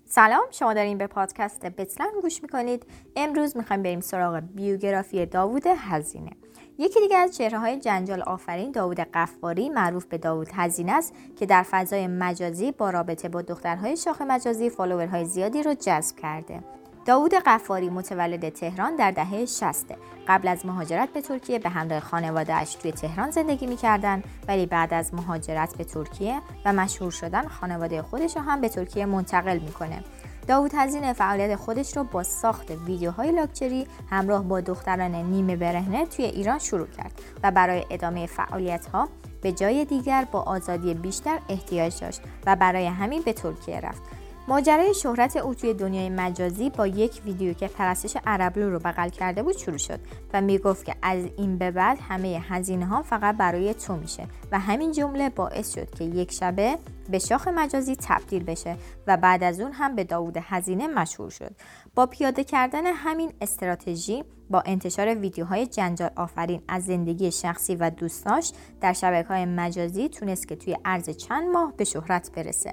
سلام، شما دارین به پادکست بتلن گوش میکنید. امروز میخوایم بریم سراغ بیوگرافی داوود هزینه. یکی دیگه از چهره‌های جنجال آفرین داوود غفاری معروف به داوود هزینه است که در فضای مجازی با رابطه با دخترهای شاخ مجازی فالوورهای زیادی رو جذب کرده. داوود غفاری متولد تهران در دهه 60. قبل از مهاجرت به ترکیه به همراه خانواده‌اش توی تهران زندگی می‌کردن، ولی بعد از مهاجرت به ترکیه و مشهور شدن خانواده خودش رو هم به ترکیه منتقل می‌کنه. داوود هزینه فعالیت خودش رو با ساخت ویدیوهای لاکچری همراه با دختران نیمه برهنه توی ایران شروع کرد و برای ادامه فعالیت‌ها به جای دیگر با آزادی بیشتر احتیاج داشت و برای همین به ترکیه رفت. ماجرای شهرت او توی دنیای مجازی با یک ویدیو که پرستش عربلو رو بغل کرده بود شروع شد و میگفت که از این به بعد همه هزینه ها فقط برای تو میشه و همین جمله باعث شد که یک شبه به شاخ مجازی تبدیل بشه و بعد از اون هم به داوود هزینه مشهور شد. با پیاده کردن همین استراتژی با انتشار ویدیوهای جنجال آفرین از زندگی شخصی و دوستاش در شبکه‌های مجازی تونست که توی عرض چند ماه به شهرت برسه.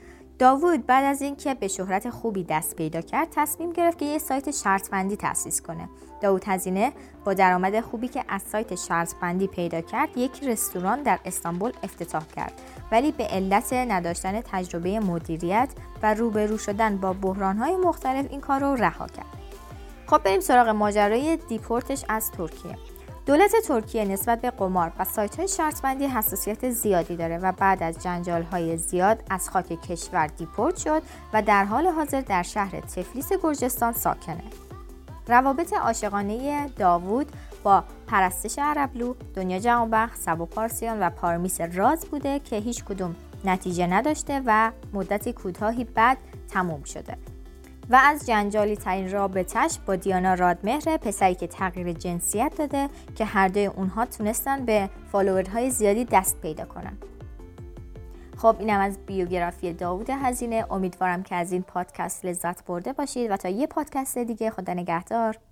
داوود بعد از اینکه به شهرت خوبی دست پیدا کرد تصمیم گرفت که یه سایت شرط‌بندی تأسیس کنه. داوود هزینه با درآمد خوبی که از سایت شرط‌بندی پیدا کرد یک رستوران در استانبول افتتاح کرد، ولی به علت نداشتن تجربه مدیریت و روبرو شدن با بحران‌های مختلف این کار رو رها کرد. خب بریم سراغ ماجرای دیپورتش از ترکیه. دولت ترکیه نسبت به قمار و سایت‌های شرط‌بندی حساسیت زیادی داره و بعد از جنجال‌های زیاد از خاک کشور دیپورت شد و در حال حاضر در شهر تفلیس گرجستان ساکنه. روابط عاشقانه داوود با پرستش عربلو، دنیا جهانبخش، سبو پارسیان و پارمیس راز بوده که هیچ کدوم نتیجه نداشته و مدتی کوتاهی بعد تموم شده. و از جنجالی ترین رابطش با دیانا رادمهر، پسری که تغییر جنسیت داده که هر دوی اونها تونستن به فالوورهای زیادی دست پیدا کنن. خب اینم از بیوگرافی داوود هزینه. امیدوارم که از این پادکست لذت برده باشید و تا یه پادکست دیگه، خدا نگهدار.